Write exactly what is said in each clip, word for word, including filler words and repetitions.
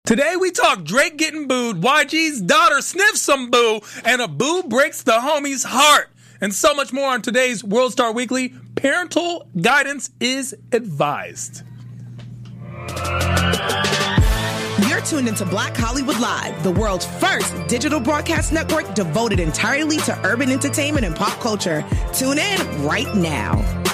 Today we talk Drake getting booed, Y G's daughter sniffs some boo, and a boo breaks the homie's heart. And so much more on today's World Star Weekly. Parental guidance is advised. You're tuned into Black Hollywood Live, the world's first digital broadcast network devoted entirely to urban entertainment and pop culture. Tune in right now.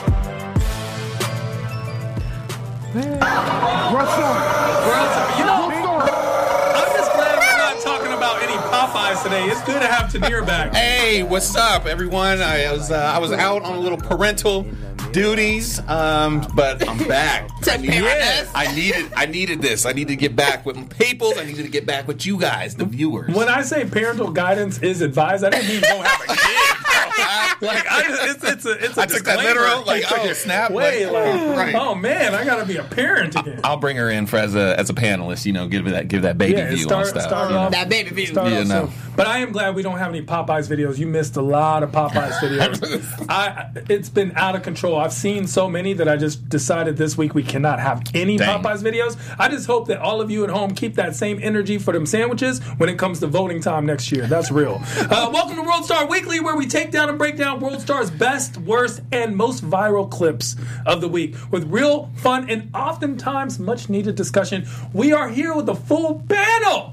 World Star. You know, I'm just glad we're not talking about any Popeyes today. It's good to have Tanir back. Hey, what's up, everyone? I was uh, I was out on a little parental duties, um, but I'm back. I needed, Yes. I needed I needed this. I needed to get back with my peoples. I needed to get back with you guys, the viewers. When I say parental guidance is advised, I didn't mean don't have a kid. Like I just, it's it's a it's a I took that disclaimer. literal, like, It's like, oh, snap, Wait, like, like, right. oh man, I gotta be a parent again. I'll bring her in for as a as a panelist. You know, give that give that baby Yeah, view start- on stuff. start you know? off- That baby view. Start Yeah, off no. soon. But I am glad we don't have any Popeyes videos. You missed a lot of Popeyes videos. I it's been out of control. I've seen so many that I just decided this week we cannot have any Dang. Popeyes videos. I just hope that all of you at home keep that same energy for them sandwiches when it comes to voting time next year. That's real. Uh, welcome to World Star Weekly, where we take down and break down World Star's best, worst, and most viral clips of the week with real fun and oftentimes much needed discussion. We are here with a full panel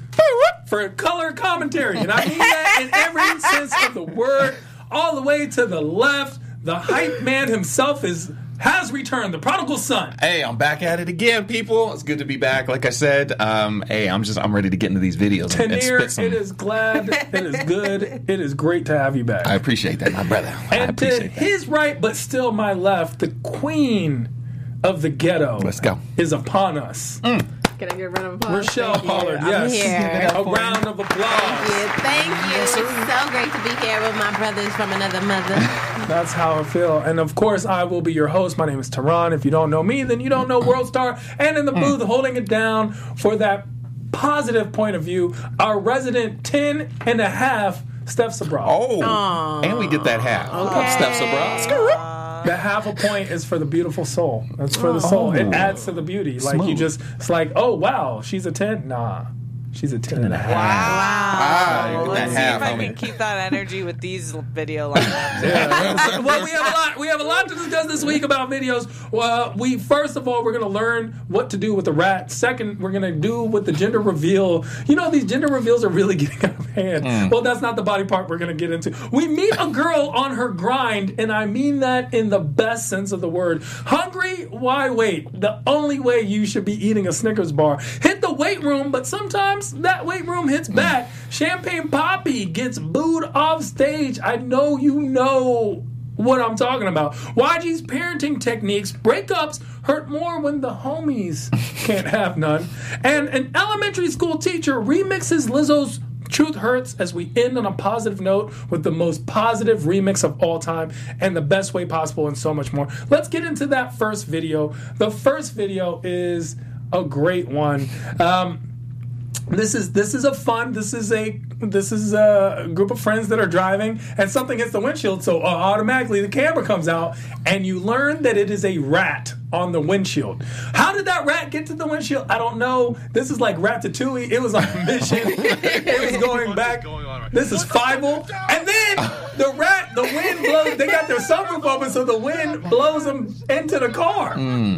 for color commentary, and I mean that in every sense of the word. All the way to the left, the hype man himself is has returned, the prodigal son. Hey, I'm back at it again, people. It's good to be back. Like I said, um, hey, I'm just I'm ready to get into these videos and, and spit Tanir, some. it is glad, it is good, it is great to have you back. I appreciate that, my brother. I and to appreciate that. his right, but still my left, the queen of the ghetto. Let's go. Is upon us. Can I get a round of applause? Rochelle Thank you. Pollard, I'm yes. here. A round of applause. Thank you. Thank you. It's so great to be here with my brothers from another mother. That's how I feel. And of course, I will be your host. My name is Tehran. If you don't know me, then you don't know World Star. And in the booth, holding it down for that positive point of view, our resident ten and a half, Steph Sabra. Oh, and we get that half. Okay. Steph Sabra. The half a point is for the beautiful soul. That's for the soul. It adds to the beauty. Like you Smooth. just, it's like, oh wow, she's a ten. Nah, she's a ten and a half. Ah, you get that Let's see half, if I homie. can keep that energy with these video lineups. Yeah. Well, we have a lot. We have a lot to discuss this week about videos. Well, we first of all, we're going to learn what to do with the rat. Second, we're going to do with the gender reveal. You know, these gender reveals are really getting out of hand. Mm. Well, that's not the body part we're going to get into. We meet a girl on her grind, and I mean that in the best sense of the word. Hungry? Why wait? The only way you should be eating a Snickers bar. Hit the weight room, but sometimes that weight room hits back. Champagne Poppy gets booed off stage. I know you know what I'm talking about. Y G's parenting techniques, breakups hurt more when the homies can't have none. And an elementary school teacher remixes Lizzo's Truth Hurts as we end on a positive note with the most positive remix of all time and the best way possible and so much more. Let's get into that first video. The first video is a great one. Um, This is this is a fun. This is a this is a group of friends that are driving, and something hits the windshield. So uh, automatically the camera comes out, and you learn that it is a rat on the windshield. How did that rat get to the windshield? I don't know. This is like Ratatouille. It was on a mission. It was going back. This is Fievel, and then the rat, the wind blows. They got their sunroof open, so the wind blows them into the car.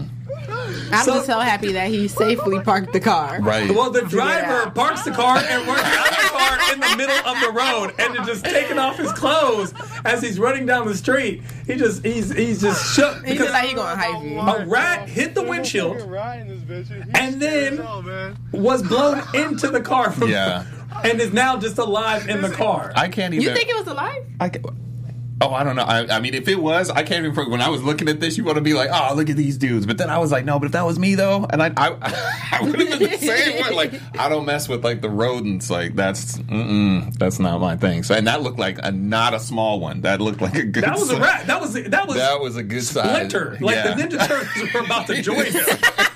I'm So- just so happy that he safely parked the car. Right. Well, the driver out. parks the car and runs out of the car in the middle of the road, and then just taking off his clothes as he's running down the street. He just he's he's just shook He because just like he going hyphy. a rat hit the windshield and then was blown into the car from Yeah. and is now just alive in the car. I can't even. You think it was alive? I ca- Oh, I don't know. I, I mean, if it was, I can't even. When I was looking at this, you want to be like, "Oh, look at these dudes." But then I was like, "No." But if that was me, though, and I, I, I would have been the same way. Like, I don't mess with like the rodents. Like, that's, mm-mm, that's not my thing. So, and that looked like a not a small one. That looked like a good. That was a size. rat. That was that was That was a good size. Splinter. Like Yeah. the Ninja Turtles were about to join him.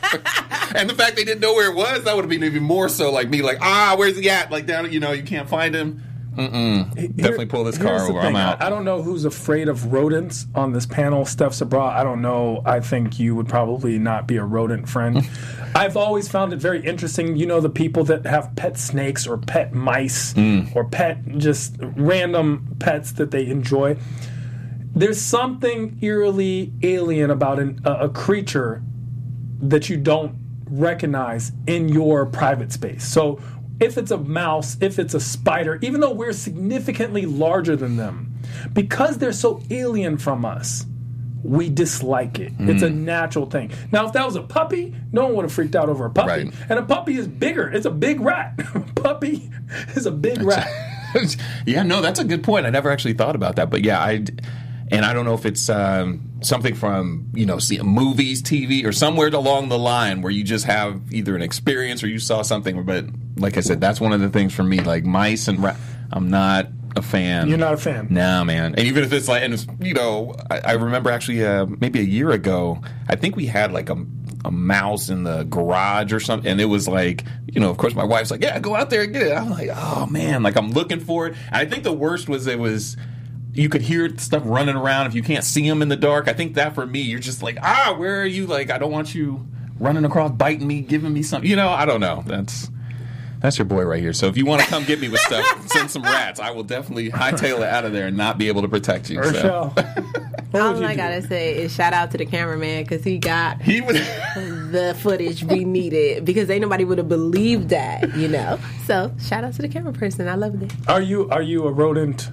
And the fact they didn't know where it was, that would have been even more so like me. Like, ah, where's he at? Like down, you know, you can't find him. Mm-mm. Here- Definitely pull this car here's the over. thing. I'm out. I, I don't know who's afraid of rodents on this panel. Steph Sabra, I don't know. I think you would probably not be a rodent friend. I've always found it very interesting. You know, the people that have pet snakes or pet mice Mm. or pet just random pets that they enjoy. There's something eerily alien about an, a, a creature that you don't recognize in your private space. So if it's a mouse, if it's a spider, even though we're significantly larger than them, because they're so alien from us, we dislike it. It's a natural thing. Now, if that was a puppy, no one would have freaked out over a puppy. Right. And a puppy is bigger. It's a big rat. puppy is a big rat. Yeah, no, that's a good point. I never actually thought about that. But yeah, I and I don't know if it's um, something from, you know, see, movies, T V, or somewhere along the line where you just have either an experience or you saw something. But like I said, that's one of the things for me. Like mice and rat, I'm not a fan. You're not a fan. Nah, man. And even if it's like, and it's, you know, I, I remember actually uh, maybe a year ago, I think we had like a, a mouse in the garage or something, and it was like, you know, of course my wife's like, yeah, go out there and get it. I'm like, oh man, like I'm looking for it. And I think the worst was it was, you could hear stuff running around if you can't see them in the dark. I think that for me, you're just like, ah, where are you? Like, I don't want you running across, biting me, giving me something. You know, I don't know. That's that's your boy right here. So if you want to come get me with stuff, send some rats. I will definitely hightail it out of there and not be able to protect you. Urshel, So. what All would you I do? gotta say is shout out to the cameraman because he got He would. the footage we needed because ain't nobody would have believed that, you know. So shout out to the camera person. I love it. Are you are you a rodent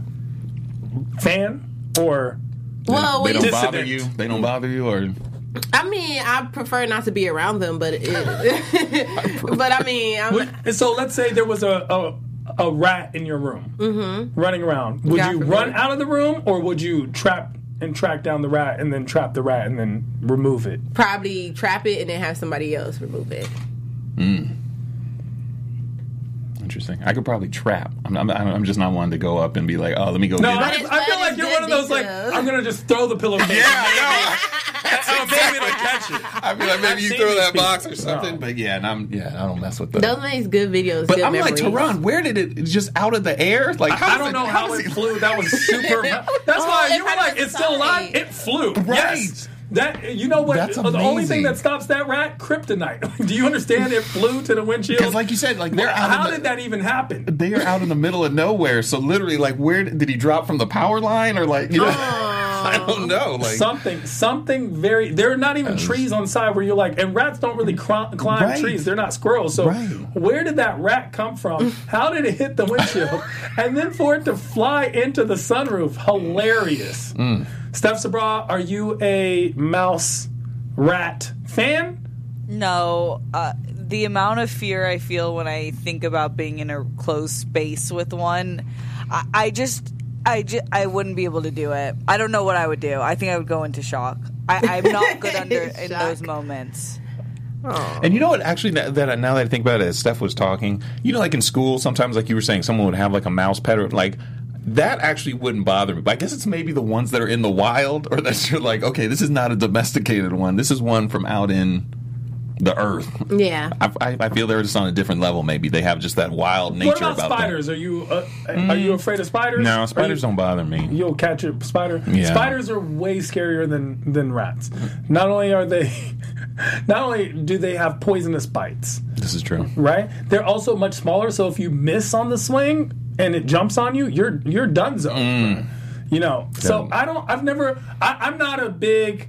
fan or Well, They when don't you- bother you. They don't bother you, or I mean, I prefer not to be around them, but it, but I mean, I'm, would, so let's say there was a a, a rat in your room Mm-hmm. running around. Would God you forbid. run out of the room or would you trap and track down the rat and then trap the rat and then remove it? probably trap it and then have somebody else remove it. interesting. I could probably trap. I'm, I'm, I'm just not one to go up and be like, oh, let me go No, get I, it. it's- I feel but like it's you're good one of those like because- I'm gonna just throw the pillowcase. Yeah, I know. I'm maybe to catch it. I feel like I've maybe you seen throw these that people. box or something, No. but yeah, and I'm yeah, I don't mess with that. Those makes good videos. But good I'm memories. like, Tehran, where did it just out of the air? Like, how I does don't it- know how does it he- flew. That was super. That's Oh, why it you were had like, a it's still alive. side. It flew. Right. Yes. That you know what? That's the only amazing. thing that stops that rat, kryptonite. Do you understand? It flew to the windshield. Because like you said, like they're out How of the, did that even happen? they are out in the middle of nowhere. So literally, like, where did he drop from the power line or like, you know? I don't know. Like, something, something very. There are not even trees on the side where you're like, and rats don't really cl- climb Right. trees. They're not squirrels. So Right. where did that rat come from? How did it hit the windshield? And then for it to fly into the sunroof, hilarious. Mm. Steph Sabra, are you a mouse rat fan? No, uh, the amount of fear I feel when I think about being in a closed space with one, I, I just, I just, I wouldn't be able to do it. I don't know what I would do. I think I would go into shock. I, I'm not good under in Shock. those moments. and you know what? Actually, that, that now that I think about it, as Steph was talking, you know, like in school, sometimes, like you were saying, someone would have like a mouse pet or like. That actually wouldn't bother me. But I guess it's maybe the ones that are in the wild, or that you're like, okay, this is not a domesticated one. This is one from out in the earth. Yeah. I, I, I feel they're just on a different level. Maybe they have just that wild nature What about about spiders? Are you uh, are you afraid of spiders? them. No, Are spiders you- don't bother me. You'll catch a spider. Yeah. Spiders are way scarier than than rats. Not only are they, not only do they have poisonous bites, This is true. right? They're also much smaller. So if you miss on the swing and it jumps on you, you're you're donezo. You know. So Yeah. I don't. I've never. I, I'm not a big.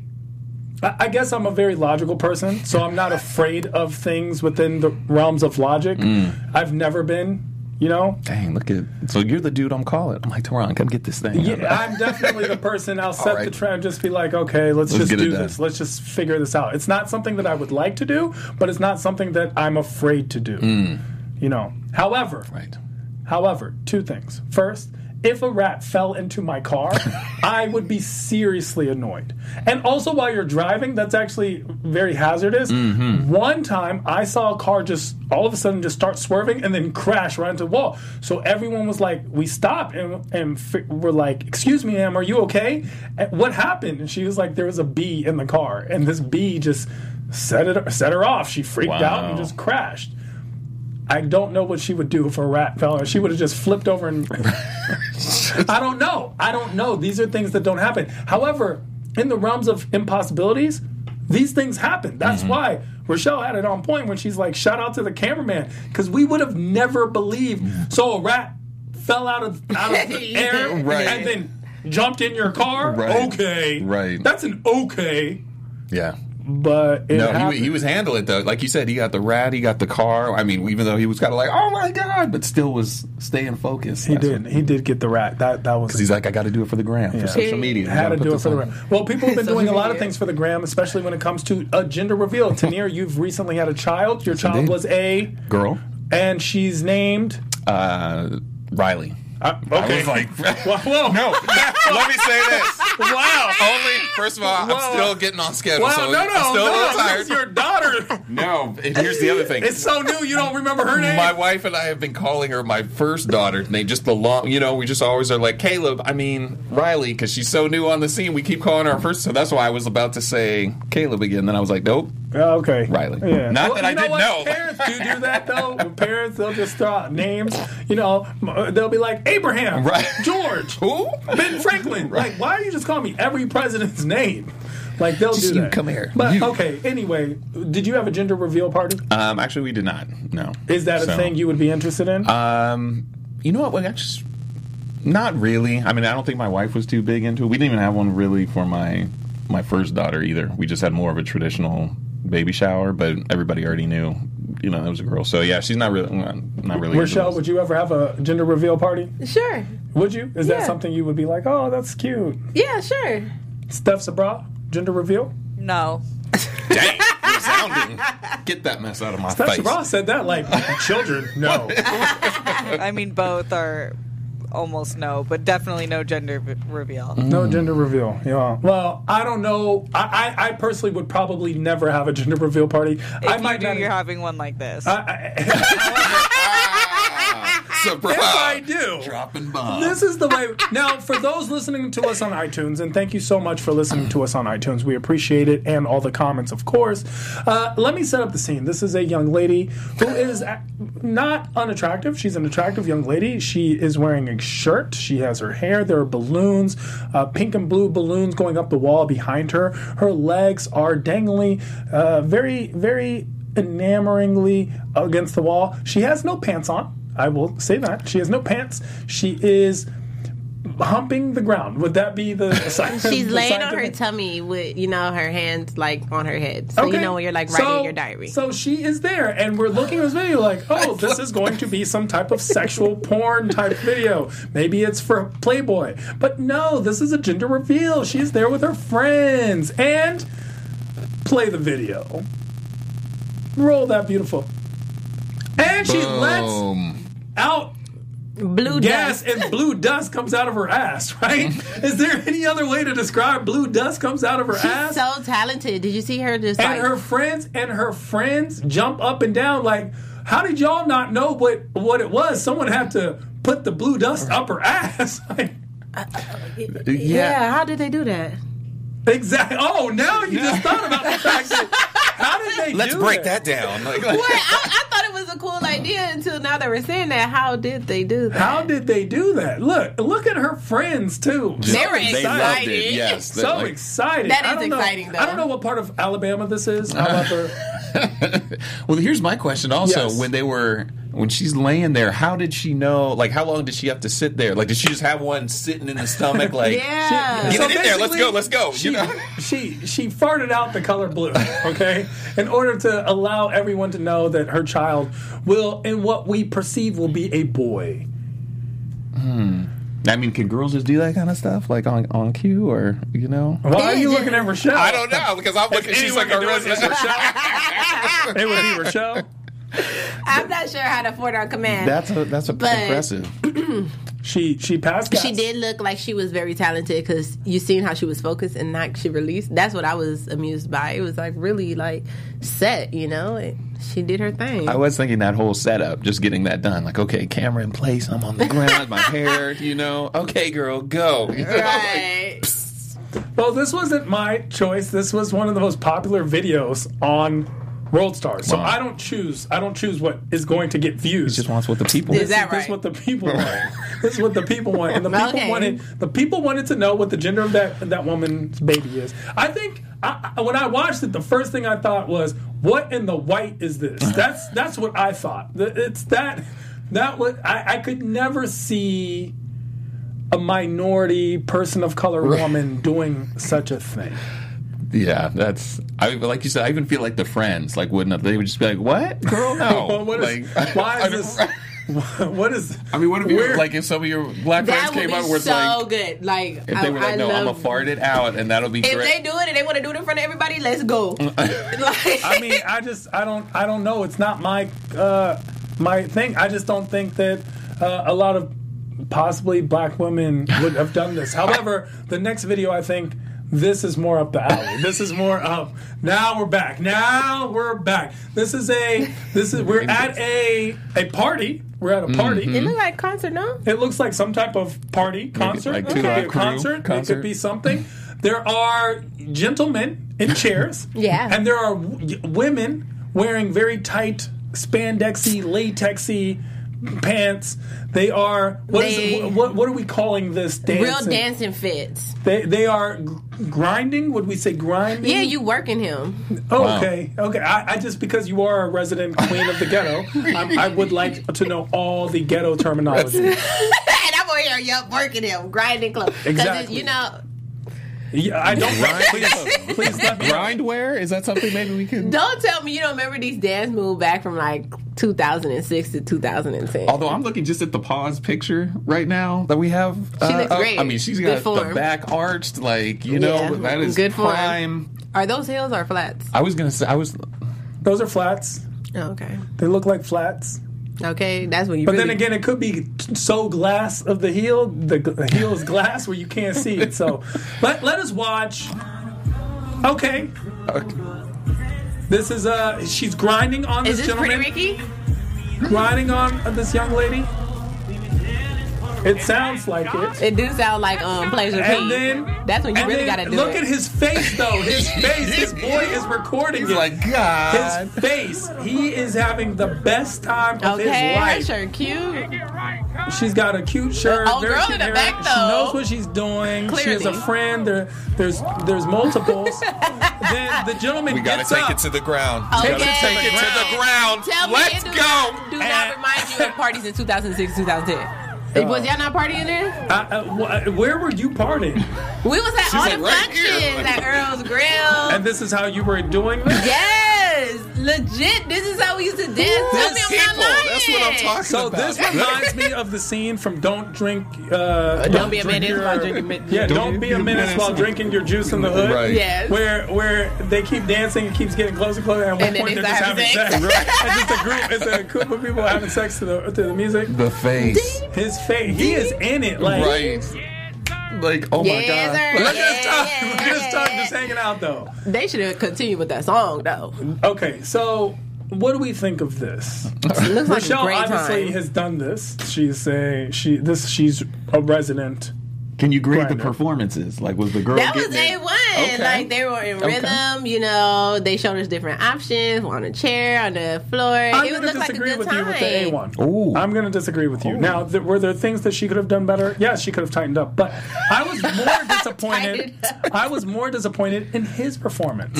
I I guess I'm a very logical person, so I'm not afraid of things within the realms of logic. I've never been. You know. Dang, look at so you're the dude I'm calling. I'm like, Tehran, come get this thing. Yeah, I'm definitely the person. I'll set right. the trend, just be like, okay, let's, Let's just get it do done. this. Let's just figure this out. It's not something that I would like to do, but it's not something that I'm afraid to do. You know. However, Right. however, two things. First, if a rat fell into my car, I would be seriously annoyed. And also, while you're driving, that's actually very hazardous. One time, I saw a car just all of a sudden just start swerving and then crash right into the wall. So everyone was like, we stopped and, and f- we're like, excuse me, ma'am, are you okay? And what happened? And she was like, there was a bee in the car. And this bee just set, it, set her off. She freaked out and Wow. just crashed. I don't know what she would do if a rat fell her. She would have just flipped over and. I don't know. I don't know. These are things that don't happen. However, in the realms of impossibilities, these things happen. That's mm-hmm. why Rochelle had it on point when she's like, shout out to the cameraman. Because we would have never believed. So a rat fell out of, out of the air right. and then jumped in your car? Right. Okay. Right. That's an okay. Yeah. But it no, he, he was handling it though. Like you said, he got the rat, he got the car. I mean, even though he was kind of like, "Oh my god," but still was staying focused. He That's did. What, he did get the rat. That that was because he's like, "I got to do it for the gram, yeah. for social media." Had to do it for the gram. Well, people have been doing a lot of things for the gram, especially when it comes to a gender reveal. Tanir, you've recently had a child. Your child was a girl, and she's named uh, Riley. Uh, okay. I was like, well, whoa. no, let me say this. Wow. Only, first of all, Whoa. I'm still getting on schedule. Wow, so no, no, I'm still no, a little tired. This is your daughter. No, and here's the other thing. It's so new, you don't remember her name? My wife and I have been calling her my first daughter's name, just the long, you know, we just always are like, Caleb, I mean, Riley, because she's so new on the scene, we keep calling her first, so that's why I was about to say Caleb again, then I was like, nope. Oh, okay. Riley. Yeah. Not well, that I you know didn't what? know. Parents do do that, though. Parents, they'll just throw out names. You know, they'll be like, Abraham, right. George, who? Ben Franklin. Right. Like, why are you just calling me every president's name? Like, they'll just do that. You come here. But, you. okay, anyway, did you have a gender reveal party? Um, actually, we did not. No. Is that so, a thing you would be interested in? Um, you know what? Well, actually, not really. I mean, I don't think my wife was too big into it. We didn't even have one really for my my first daughter either. We just had more of a traditional baby shower, but everybody already knew, you know, that was a girl. So yeah, she's not really, not really. Rochelle, would you ever have a gender reveal party? Sure. Would you? Is yeah. that something you would be like, oh, that's cute? Yeah, sure. Steph Sabra, gender reveal? No. Dang, resounding. Get that mess out of my Steph face. Sabra said that like children. No. I mean, both are almost no, but definitely no gender v- reveal. No gender reveal. Yeah. Well, I don't know. I, I, I personally would probably never have a gender reveal party. If I you might do, not. you're having one like this. I, I, Surprise. if I do, dropping bombs. this is the way. Now, for those listening to us on iTunes, and thank you so much for listening to us on iTunes, we appreciate it, and all the comments, of course. Uh, let me set up the scene. This is a young lady who is not unattractive. She's an attractive young lady. She is wearing a shirt. She has her hair. There are balloons, uh, pink and blue balloons going up the wall behind her. Her legs are dangling uh, very, very enamoringly against the wall. She has no pants on. I will say that. She has no pants. She is humping the ground. Would that be the sign? She's the laying on her scientific- tummy with, you know, her hands like on her head. So Okay. you know when you're like writing So- your diary. So she is there, and we're looking at this video like, oh, this is going to be some type of sexual porn type video. Maybe it's for Playboy. But no, this is a gender reveal. She's there with her friends. And play the video. Roll that beautiful. And she lets Boom. out Blue gas dust. and blue dust comes out of her ass, right? Is there any other way to describe blue dust comes out of her She's ass? so talented. Did you see her just and like her friends and her friends jump up and down like, how did y'all not know what, what it was? Someone had to put the blue dust up her ass. Like, yeah. Yeah. How did they do that? exactly. Oh, now you just thought about the fact that how did they Let's do break that down. Like, Well, I, I thought it was a cool idea until now that we're saying that. How did they do that? How did they do that? Look, look at her friends too. They were They loved excited. it. Yes. So Like- excited. That I is don't know- exciting, though. I don't know what part of Alabama this is. However, Well, here's my question also. Yes. When they were, when she's laying there, how did she know, like, how long did she have to sit there? Like, did she just have one sitting in the stomach? Like, Yeah. Get it in there. Let's basically, go. Let's go. She, You know? she she farted out the color blue, okay, in order to allow everyone to know that her child will, in what we perceive, will be a boy. I mean, can girls just do that kind of stuff, like on on cue, or you know? Why are you looking at Rochelle? I don't know because I'm looking. She's like a resident. It would be Rochelle. I'm not sure how to afford on command. That's a that's a But- impressive. She she passed gas. She did look like she was very talented because you seen how she was focused and not she released. That's what I was amused by. It was like really like set, you know. It, she did her thing. I was thinking that whole setup, just getting that done. Like, okay, camera in place. I'm on the ground. My hair, you know. Okay, girl, go. You know, like, right. Well, this wasn't my choice. This was one of the most popular videos on World stars. So Wow. I don't choose. I don't choose what is going to get views. He just wants what the people. Is that This is right? what the people want. This is what the people want, and the people Okay. wanted. The people wanted to know what the gender of that that woman's baby is. I think I, I, when I watched it, the first thing I thought was, "What in the white is this?" That's that's what I thought. The- It's that that was I, I could never see a minority person of color woman doing such a thing. Yeah, that's. I like you said. I even feel like the friends like wouldn't. They would just be like, "What, girl? No." Well, what is, like, why I is mean, this? What is? I mean, what if you where- like if some of your black friends That would came be out where it's so like good. Like, if I, they were like, I "No, I'm love, gonna fart it out," and that'll be If great. they do it and they want to do it in front of everybody, let's go. like, I mean, I just, I don't, I don't know. It's not my, uh, my thing. I just don't think that uh, a lot of possibly black women would have done this. However, the next video, I think this is more up the alley. This is more up. Now we're back. Now we're back. This is a, this is we're at a a party. We're at a party. it look like concert, no? It looks like some type of party, concert. like it could Two be Live a Crew concert. It concert. could be something. There are gentlemen in chairs. Yeah. And there are w- women wearing very tight, spandexy, latexy pants. They are, what is They- it, what, what are we calling this dancing? Real dancing fits. They, they are g- grinding? Would we say grinding? Yeah, you working him. Oh, Wow. okay, okay. I, I just because you are a resident queen of the ghetto, I'm, I would like to know all the ghetto terminology. and I'm over here, yup, working him, grinding clothes. 'Cause Exactly. it- you know, Yeah, I don't. Grind- please, please let me. Grindwear? Is that something maybe we could? don't tell me you don't remember these dance moves back from like two thousand six to two thousand ten. Although I'm looking just at the pause picture right now that we have. She looks up. great. I mean, she's Good got the form. back arched, like you know, Yeah, that is good form. prime. Are those heels or flats? I was gonna say I was. Those are flats. Oh, okay. They look like flats. Okay, that's when you But really... then again, it could be so glass of the heel. The, g- the heel is glass where you can't see it. So let let us watch. Okay. This is uh she's grinding on Is this this Pretty gentleman. Ricky? Grinding on uh, this young lady. It sounds like it. It do sound like um Pleasure And P. then That's when you and really then gotta do look it. at his face though. His face. His boy is recording He's it. like God. His face. He is having the best time of Okay, his her life. shirt cute. She's got a cute shirt. Oh, very girl cute in the hair. back, She though. knows what she's doing. She has a Clearly. friend. There, there's there's multiples. Then the gentleman We gotta gets take up. it to the ground. Okay. We gotta take it to the ground. Tell me Let's it do go. not, do not And- remind you of parties in two thousand six, two thousand ten. Was y'all not partying there? Uh, uh, wh- where were you partying? We was at all like, the right functions here. at Earl's Grill. And this is how you were doing this? Yes, legit. This is how we used to dance. Tell me I'm People, not lying. that's what I'm talking So about. this reminds me of the scene from Don't Drink. Uh, Don't be a drink menace your- while drinking mi- Yeah, Don't don't, be be a a menace menace. while drinking your juice in the hood. Right. Yes. Where where they keep dancing, it keeps getting closer and closer, and at one And then point they they're just start having having sex. sex. It's just a group. It's a group of people having sex to the to the music. The face. His face, he is in it. Like, Right. Like, oh my Yes, God. sir. look at Yeah, his tongue. yeah, Look at his tongue yeah. just hanging out though. They should have continued with that song though. Okay, so what do we think of this? It looks like a Michelle great obviously time. has done this. She's a she. This she's a resident. Can you grade the Grinder. performances? Like, was the girl That was getting A it? one. Okay. Like they were in Okay. rhythm, you know. They showed us different options on a chair, on the floor. I'm it going to looked like a disagree good with time. you with the A one. Ooh. I'm going to disagree with you. Now, th- were there things that she could have done better? Yes, she could have tightened up. But I was more disappointed. I was more disappointed in his performance.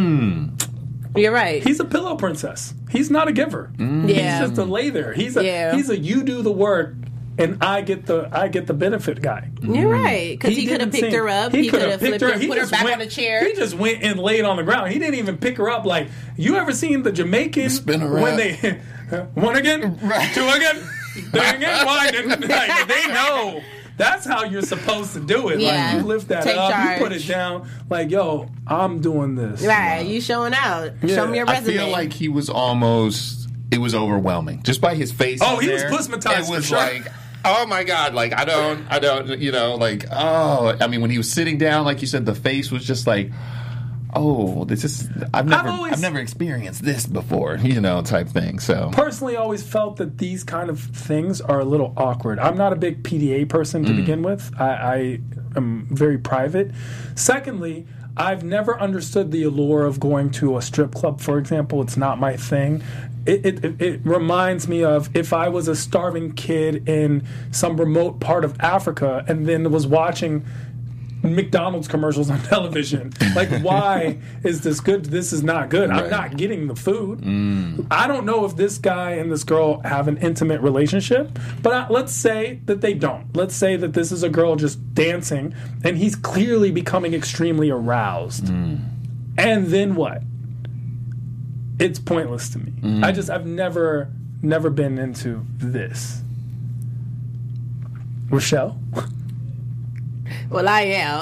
You're right. He's a pillow princess. He's not a giver. Yeah. He's just a lay there. He's a Yeah. he's a you do the work and I get the I get the benefit guy. You're right. Because he, could have didn't picked seem- her up. He, could have flipped her, He put her just back went- on the chair. He just went and laid on the ground. He didn't even pick her up. Like, you ever seen the Jamaicans Spin her when up. they one again, two again, three again, one again? Like, they know. That's how you're supposed to do it. Yeah. Like, you lift that Take up, charge. you put it down. Like, yo, I'm doing this. Right. You showing out. Yeah. Show me your I resume. feel like he was almost. It was overwhelming just by his face. Oh, on he was there, pusmatized It for was sure. like, oh my God! Like I don't, I don't, you know, like oh. I mean, when he was sitting down, like you said, the face was just like, oh, this is. I've never, I've, always- never experienced this before, you know, type thing. So Personally, always felt that these kind of things are a little awkward. I'm not a big P D A person to begin with. I, I am very private. Secondly, I've never understood the allure of going to a strip club, for example. It's not my thing. It, it, it, it reminds me of if I was a starving kid in some remote part of Africa and then was watching McDonald's commercials on television. Like, why is this good? This is not good. Right. I'm not getting the food. Mm. I don't know if this guy and this girl have an intimate relationship, but I, let's say that they don't. Let's say that this is a girl just dancing, and he's clearly becoming extremely aroused. Mm. And then what? It's pointless to me. Mm. I just, I've never, never been into this. Rochelle? Well, I am.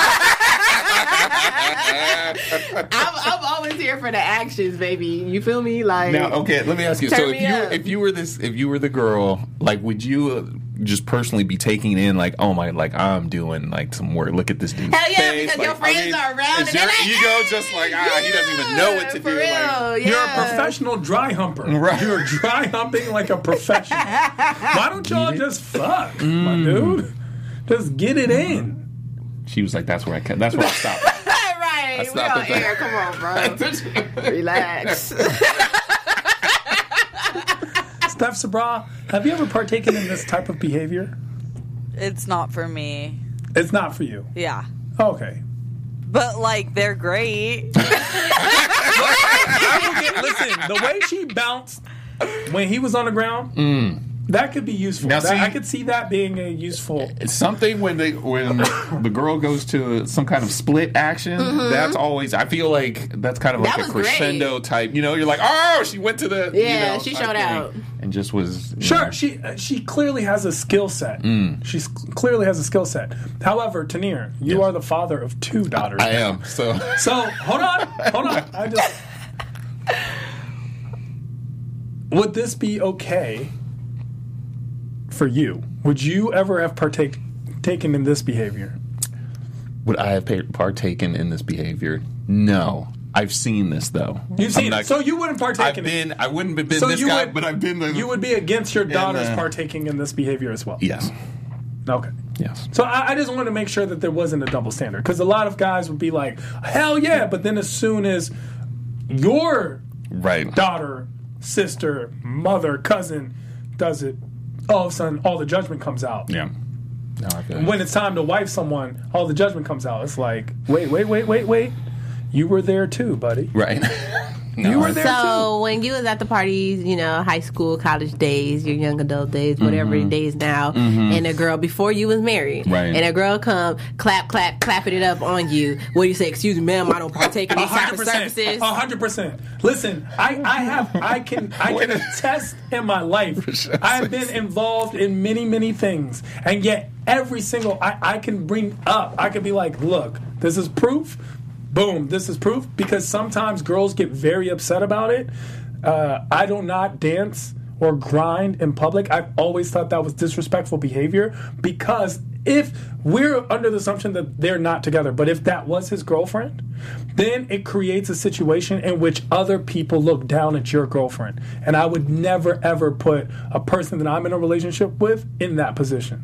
I'm, I'm always here for the actions, baby. You feel me? Like Now, okay, let me ask you. Turn So, if me you up. if you were this, if you were the girl, like, would you uh, just personally be taking in, like, oh my, like, I'm doing like some work. Look at this dude's Hell yeah, face. because like, your friends are around Is and your they're like, ego "Hey, just like, ah, he doesn't even know what to for do? real, Like, yeah. You're a professional dry humper. Right. You're dry humping like a professional. Why don't y'all just fuck, my dude? Just get it in. she was like, that's where I can. That's where I stopped. right. We stopped on at that. air. Come on, bro. Relax. Steph Sabra, have you ever partaken in this type of behavior? It's not for me. It's not for you. Yeah. Okay. But, like, they're great. I will get, listen, the way she bounced when he was on the ground, that could be useful. Now, That- see- I could see that being a useful. It's something when they when the girl goes to some kind of split action. That's always. I feel like that's kind of like That a was great. crescendo type. You know, you're like, oh, she went to the. Yeah, you know, she type showed thing, out. and just was you Sure, know. she uh, she clearly has a skill set. Mm. She clearly has a skill set. However, Tanir, you Yes. are the father of two daughters. I am so. So hold on, hold on. I just would this be okay for you? Would you ever have partake taken in this behavior? Would I have pa- partaken in this behavior? No. I've seen this though. You've seen I'm it, not- so you wouldn't partake I've in been. it. I wouldn't have been So this you guy, would, but I've been the. You would be against your daughters uh, partaking in this behavior as well. Yes. Okay. Yes. So I, I just want to make sure that there wasn't a double standard, because a lot of guys would be like, "Hell yeah!" But then as soon as your Right. daughter, sister, mother, cousin does it, all of a sudden all the judgment comes out. Yeah. No, I feel When it's time to wife someone, all the judgment comes out. It's like, wait, wait, wait, wait, wait. You were there too, buddy. right. No, You were I- there So when you was at the parties, you know, high school, college days, your young adult days, whatever Mm-hmm. days now, and a girl before you was married, Right. and a girl come clap, clap, clapping it up on you. What do you say? Excuse me, ma'am, I don't partake in A these type hundred of percent. services. A hundred percent. Listen, I, I have, I can, I Wait can a- attest in my life. I have been involved in many, many things, and yet every single, I, I can bring up, I can be like, look, this is proof. Boom, this is proof. Because sometimes girls get very upset about it. Uh, I do not dance or grind in public. I've always thought that was disrespectful behavior, because if we're under the assumption that they're not together, but if that was his girlfriend, then it creates a situation in which other people look down at your girlfriend. And I would never, ever put a person that I'm in a relationship with in that position.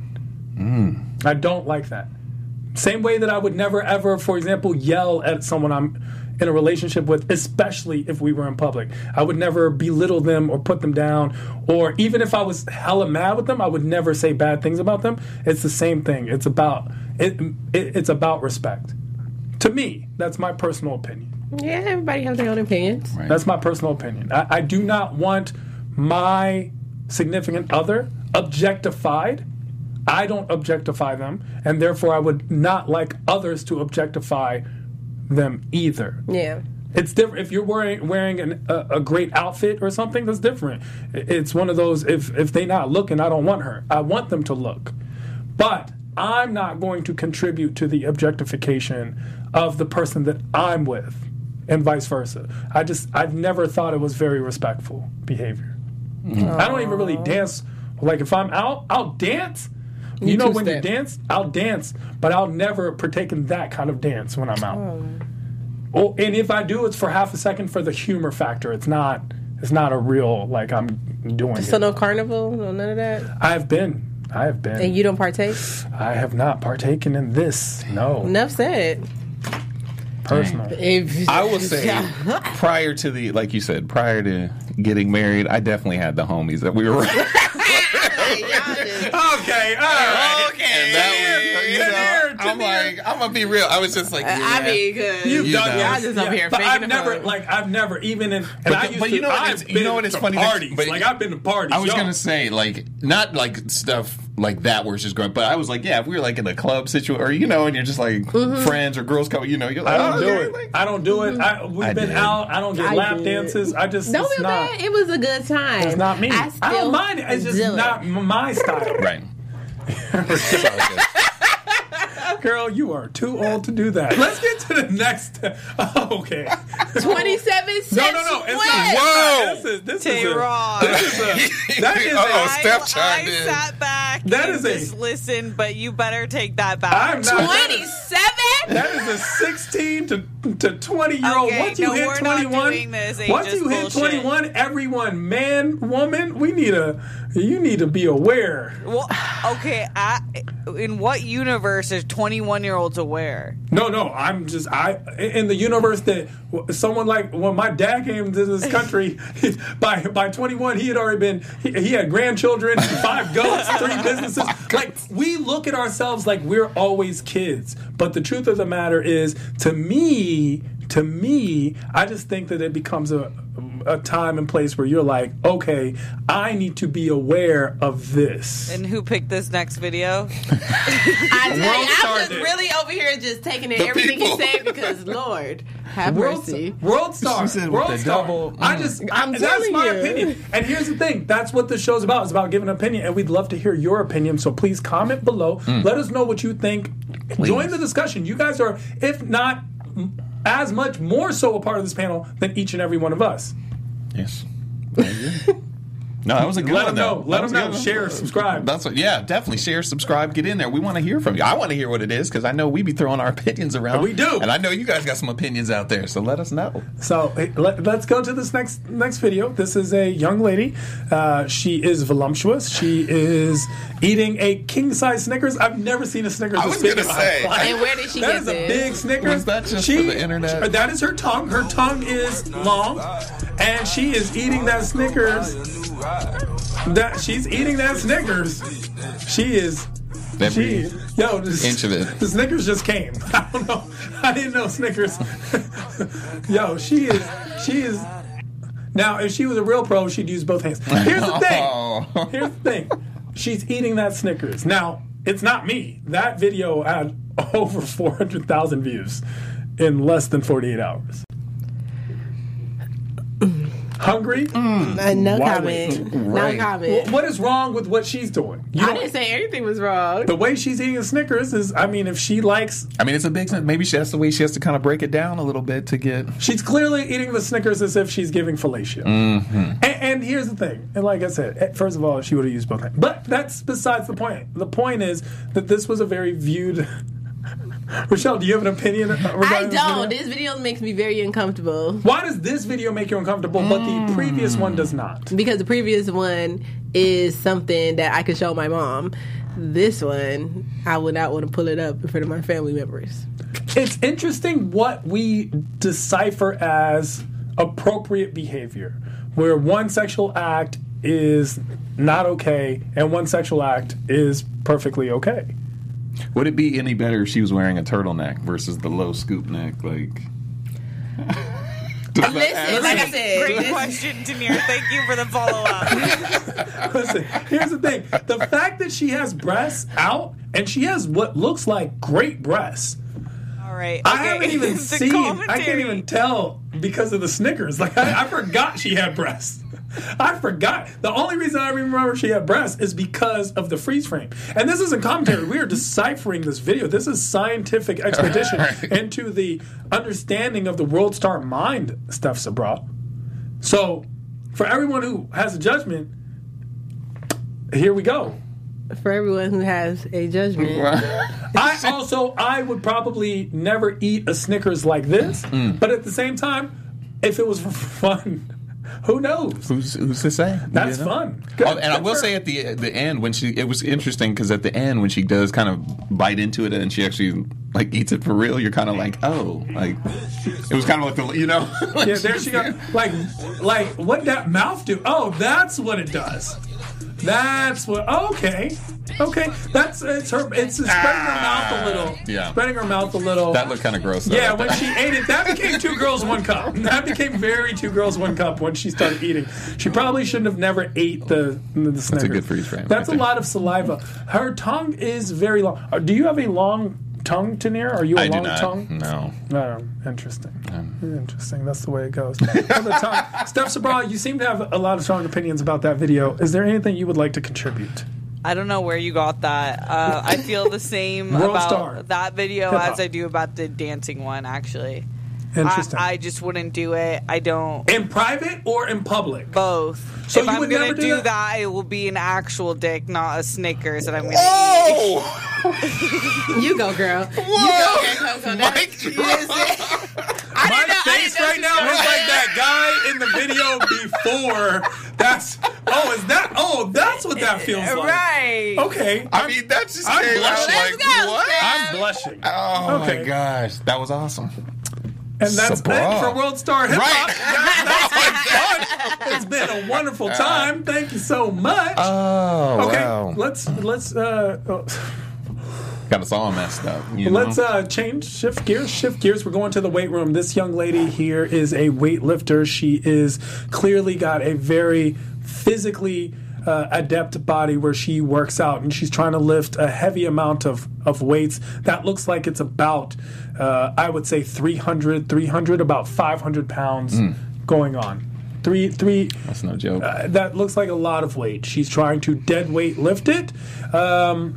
Mm. I don't like that. Same way that I would never, ever, for example, yell at someone I'm in a relationship with, especially if we were in public. I would never belittle them or put them down, or even if I was hella mad with them, I would never say bad things about them. It's the same thing. It's about it, it it's about respect. To me, that's my personal opinion. Yeah, everybody has their own opinions. Right. That's my personal opinion. I, I do not want my significant other objectified. I don't objectify them, and therefore I would not like others to objectify them either. Yeah. It's different if you're wearing wearing an, a, a great outfit or something. That's different. It's one of those. If if they not looking, I don't want her. I want them to look, but I'm not going to contribute to the objectification of the person that I'm with, and vice versa. I just I've never thought it was very respectful behavior. I don't even really dance. Like if I'm out, I'll dance. You, You know when you two-step. dance, I'll dance, but I'll never partake in that kind of dance when I'm out. Oh, and if I do, it's for half a second for the humor factor. It's not. It's not a real like I'm doing So it. no carnival, no none of that. I have been. I have been. And you don't partake. I have not partaken in this. No. Enough said. personal. If- I will say, prior to the, like you said, prior to getting married, I definitely had the homies that we were. Okay, all right. Okay, and that was, you know, Tenere, I'm Tenere. like, I'm gonna be real. I was just like, yeah. I mean, cause You've You done know. this. Y'all just up here but faking I've the never, fun. like, I've never even in. And But I the- used but to, you know what I've it's- you been know what it's to funny that- Parties, but- like I've been to parties. I was Yo. gonna say like not like stuff like that where it's just going, but I was like, yeah, if we were like in a club situation, or you know, and you're just like Mm-hmm. friends or girls come, you know, you're like, I don't oh, do okay, it. like- I don't do it. I, we've I been did. out. I don't get I lap did. dances. I just Don't it's feel not. bad. It was a good time. It's not me. I, I, still don't mind it. It's just do it. not m- my style. right. Girl, you are too old to do that. Let's get to the next. Oh, okay. Twenty-seven cents. No, no, no. It's What? not. Whoa. This is this Tay is a, Ross. this is a that is Uh-oh, a, Steph I, chimed I in. sat back That and is a- just listened, but you better take that back. I'm not. Twenty-seven. That is a sixteen to to twenty year old. Okay, Once you no, hit we're not twenty one, doing this once ageist you hit bullshit. twenty one, everyone, man, woman, we need a. You need to be aware. Well, okay, I, in what universe is twenty-one-year-olds aware? No, no, I'm just I in the universe that someone like when my dad came to this country by by twenty-one, he had already been he, he had grandchildren, five goats, three businesses. Like we look at ourselves like we're always kids, but the truth of the matter is, to me, to me, I just think that it becomes a a time and place where you're like, okay, I need to be aware of this. And who picked this next video? I tell you, World I'm Star just did. really over here just taking in The everything people. he said because Lord have World, mercy. World Star. She said with World the Star. double- I mm. just, I'm I, that's telling my you. opinion. And here's the thing: that's what this show's about. It's about giving an opinion, and we'd love to hear your opinion. So please comment below. Mm. Let us know what you think. Join the discussion. You guys are, if not m- as much, more so a part of this panel than each and every one of us. Yes. No, that was a good Let one, them know. though. Let That was them a know. good one. Share, subscribe. That's what. Yeah, definitely share, subscribe, get in there. We want to hear from you. I want to hear what it is because I know we be throwing our opinions around. We do. and I know you guys got some opinions out there. So let us know. So hey, let, let's go to this next next video. This is a young lady. Uh, she is voluptuous. She is eating a king size Snickers. I've never seen a Snickers. I this was big gonna in my say. life. And where did she That get is a this? big Snickers. Was that just for the internet? That is her tongue. Her tongue is long, and she is eating that Snickers. That she's eating that Snickers. She is. Every She, yo, this, inch of it. The Snickers just came. I don't know. I didn't know Snickers. Yo, she is. She is. Now, if she was a real pro, she'd use both hands. Here's the thing. Oh. Here's the thing. She's eating that Snickers. Now, it's not me. That video had over four hundred thousand views in less than forty-eight hours. Hungry? Uh, no Why comment. Right. No comment. What is wrong with what she's doing? You I don't- didn't say anything was wrong. the way she's eating a Snickers is, I mean, if she likes, I mean, it's a big. Maybe she, that's the way she has to kind of break it down a little bit to get. she's clearly eating the Snickers as if she's giving fellatio. Mm-hmm. And, and here's the thing, and like I said, eh, first of all, she would have used both hands. But that's besides the point. The point is that this was a very viewed. Rochelle, do you have an opinion? I regarding this don't. video? This video makes me very uncomfortable Why does this video make you uncomfortable, but the previous one does not? because the previous one is something that I could show my mom. This one, I would not want to pull it up in front of my family members. It's interesting what we decipher as appropriate behavior, where one sexual act is not okay and one sexual act is perfectly okay. Would it be any better if she was wearing a turtleneck versus the low scoop neck? Like, Does that Listen, add- like I said, Great this- question, Tanir. Thank you for the follow up. Listen, here's the thing. The fact that she has breasts out and she has what looks like great breasts. All right. I okay. haven't even The seen, I can't commentary. even tell because of the Snickers. Like, I, I forgot she had breasts. I forgot. The only reason I remember she had breasts is because of the freeze frame. And this isn't commentary. We are deciphering this video. This is scientific expedition Right. into the understanding of the World Star mind, Steph Sabra. So, for everyone who has a judgment, here we go. for everyone who has a judgment. I also, I would probably never eat a Snickers like this, but at the same time, if it was for fun, Who knows? Who's who's to say? That's You know? fun. Good. Oh, and I Good will for say her. at the the end when she it was interesting because at the end when she does kind of bite into it and she actually like eats it for real, you're kind of like, oh, like it was kind of like the you know. like Yeah, there she goes. Like, like what that mouth do? Oh, that's what it does. That's what. Okay, okay. That's it's her. It's spreading her mouth a little. Yeah. Spreading her mouth a little. That looked kind of gross. Though, Yeah, right when there. she ate it, that became two girls, one cup. That became very two girls, one cup when she started eating. She probably shouldn't have never ate the the Snickers. That's a good freeze frame. That's right a there. lot of saliva. Her tongue is very long. Uh, Do you have a long tongue, Tanir? Are you a I do long not. tongue? No. Oh, interesting. Interesting. That's the way it goes. On the tongue. Steph Sabra, you seem to have a lot of strong opinions about that video. Is there anything you would like to contribute? I don't know where you got that. Uh, I feel the same World about star. that video Hip-hop. as I do about the dancing one, actually. Interesting. I, I just wouldn't do it. I don't. in private or in public? Both. So if you I'm would gonna never do do that? that? it will be an actual dick, not a Snickers that I'm gonna Oh! You go, girl. You go, Whoa! girl. Mike My face right now is like that guy in the video before. That's oh, is that oh, that's what that feels eat. like. Right. Okay, I mean, that just I'm came out blushing. like Let's go, what? Steph. I'm blushing, Oh Okay. my gosh, that was awesome. and that's Sabra. it for World Star Hip Hop. Right. That, that's been fun. It's been a wonderful time. Thank you so much. Oh okay, wow, let's let's uh, uh, got us all messed up. You let's know? uh, change shift gears. Shift gears. We're going to the weight room. This young lady here is a weightlifter. She is clearly got a very physically uh, adept body where she works out and she's trying to lift a heavy amount of, of weights. That looks like it's about, uh, I would say three hundred, three hundred, about five hundred pounds going on. Three, three. That's no joke. Uh, that looks like a lot of weight. She's trying to dead weight lift it. Um,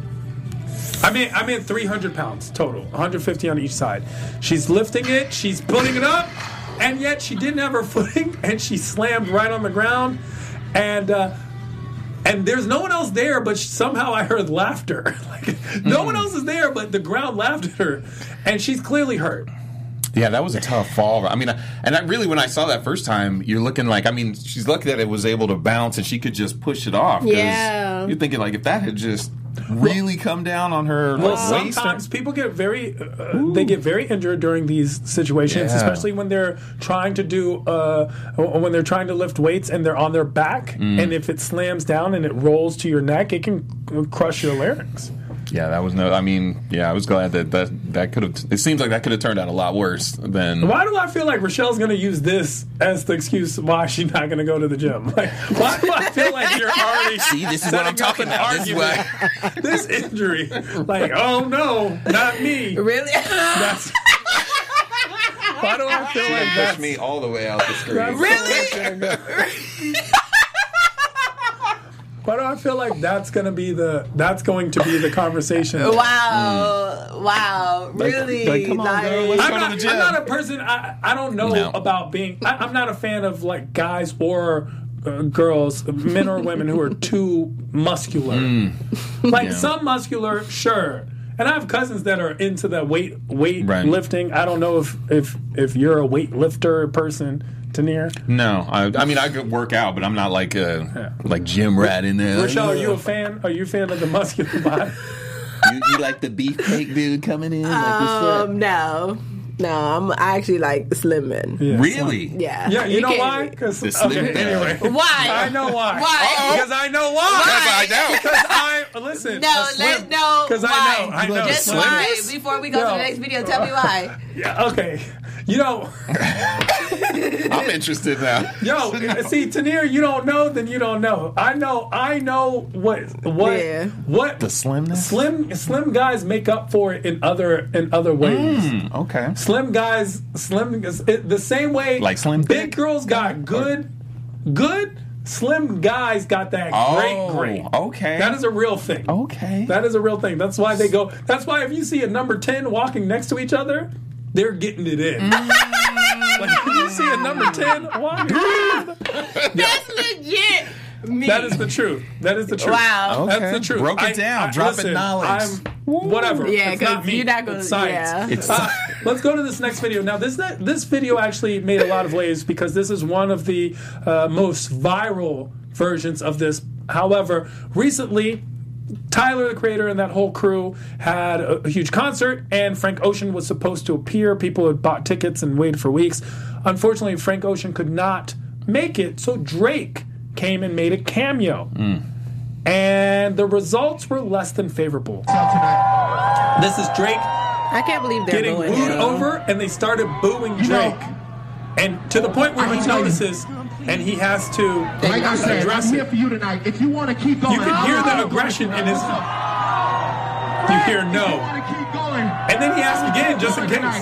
I mean, I mean, three hundred pounds total, one hundred fifty on each side. She's lifting it, she's putting it up, and yet she didn't have her footing, and she slammed right on the ground, and uh, and there's no one else there, but somehow I heard laughter. Like no one else is there, but the ground laughed at her, and she's clearly hurt. Yeah, that was a tough fall. I mean, and I really, when I saw that first time, you're looking like, I mean, she's lucky that it was able to bounce and she could just push it off. 'cause Yeah. You're thinking, like, if that had just really come down on her Well, like, waist. sometimes people get very, uh, they get very injured during these situations, Yeah. especially when they're trying to do, uh, when they're trying to lift weights and they're on their back, Mm. and if it slams down and it rolls to your neck, it can crush your larynx. Yeah, that was no, I mean, yeah, I was glad that that, that could have, it seems like that could have turned out a lot worse than. Why do I feel like Rochelle's going to use this as the excuse why she's not going to go to the gym? Like, why do I feel like you're already See, this is what I'm setting up talking an about. This is argument? This injury, like, oh no, not me. Really? That's why do I feel like Push that's me all the way out the screen. that's Really? Why do I feel like that's gonna be the that's going to be the conversation? Wow. Wow. Like- Really? like, come on, girl, let's I'm go to not, the gym. I'm not a person. I, I don't know No. about being. I, I'm not a fan of like guys or uh, girls, men or women who are too muscular. Like Yeah. some muscular, sure. And I have cousins that are into the weight weight Right. lifting. I don't know if if if you're a weightlifter person, Tanir. No, I, I mean, I could work out, but I'm not like a like gym rat in there. Rochelle, are you a fan? Are you a fan of the muscular body? You, you like the beefcake dude coming in? Like, what's up? Um, no. No, I'm I actually like slim men. Yeah. Really? Yeah. Yeah, you, know can't- why? Because The slim okay, guy. anyway, Why? I know why. Why? Because I know why. I know. Because I listen. No, a slim- let's know Because I why. know. I know. Just Slim? why? Before we go No. to the next video, tell me why. Yeah. Okay. You know, I'm interested now. yo, see, Tanir, you don't know, then you don't know. I know. I know what what Yeah. what The slimness? slim slim guys make up for it in other in other ways. Mm, okay. Slim guys, slim it, the same way. Like slim big thick? girls got good, good. Slim guys got that Oh, great, great. okay. That is a real thing. Okay. That is a real thing. That's why they go. That's why if you see a number ten walking next to each other, they're getting it in. Like if you see a number ten walking, That's legit. Me. That is the truth. That is the truth. Wow. Okay. That's the truth. Broke it down. Dropping knowledge. I'm, whatever. Yeah, it's not 'cause me. you're not gonna- It's science. yeah. It's Uh, let's go to this next video. Now, this this video actually made a lot of waves because this is one of the uh, most viral versions of this. However, recently, Tyler, the creator, and that whole crew had a, a huge concert, and Frank Ocean was supposed to appear. People had bought tickets and waited for weeks. Unfortunately, Frank Ocean could not make it, so Drake came and made a cameo. And the results were less than favorable. This is Drake I can't believe they're getting going booed there. over, and they started booing You know- Drake. And to the point where I he can tell you. notices, and he has to Like I said, I'm address here it. for you tonight. If you want to keep going, You can hear the aggression in his. You hear If you no. want to keep going, And then he asked again, just in case.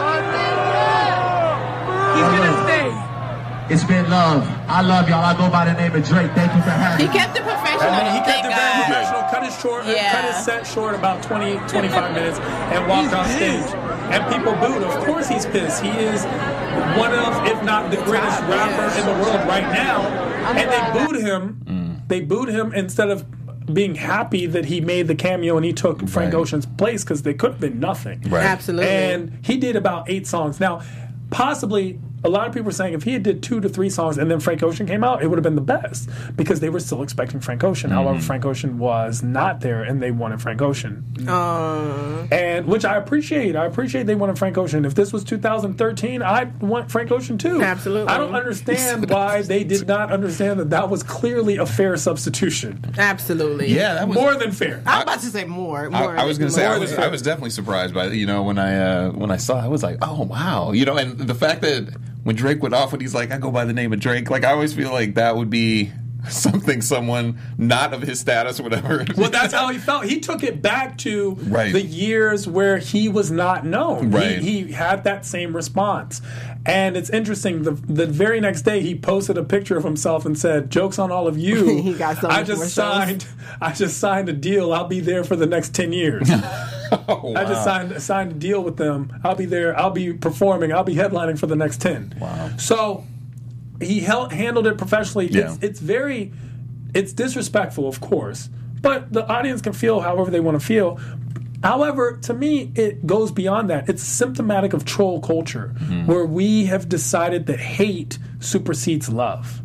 He's gonna stay. It's been love. I love y'all. I go by the name of Drake. Thank you for having He me. kept it professional. And then he kept it thank very God. professional, cut his short, uh, Yeah. cut his set short about twenty, twenty-five minutes, and walked off stage. And people booed. Of course, he's pissed. He is one of, if not the greatest rapper in the world right now. And they booed him. They booed him instead of being happy that he made the cameo and he took Frank Right. Ocean's place because they could have been nothing. Right. Absolutely. And he did about eight songs. Now, possibly, a lot of people are saying if he had did two to three songs and then Frank Ocean came out, it would have been the best because they were still expecting Frank Ocean. However, Frank Ocean was not there, and they wanted Frank Ocean. Um, And which I appreciate. I appreciate they wanted Frank Ocean. If this was two thousand thirteen, I'd want Frank Ocean too. Absolutely. I don't understand why they did not understand that that was clearly a fair substitution. absolutely. Yeah, that was. More than fair. I was about to say more. I, more I was going to say more I than was, fair. I was definitely surprised by you know when I uh, when I saw it, I was like, oh wow, you know, and the fact that when Drake went off when he's like, I go by the name of Drake, like I always feel like that would be something someone not of his status or whatever. Well, that's how he felt. He took it back to Right. the years where he was not known. Right. He, he had that same response. And it's interesting. The the very next day, he posted a picture of himself and said, "Jokes on all of you. He got so I much just more shows." signed. I just signed a deal. I'll be there for the next ten years. Oh, I just wow. signed signed a deal with them. I'll be there. I'll be performing. I'll be headlining for the next ten. Wow. So he held, handled it professionally. Yeah. It's, it's very, it's disrespectful, of course, but the audience can feel however they want to feel. However, to me, it goes beyond that. It's symptomatic of troll culture, Mm-hmm. where we have decided that hate supersedes love.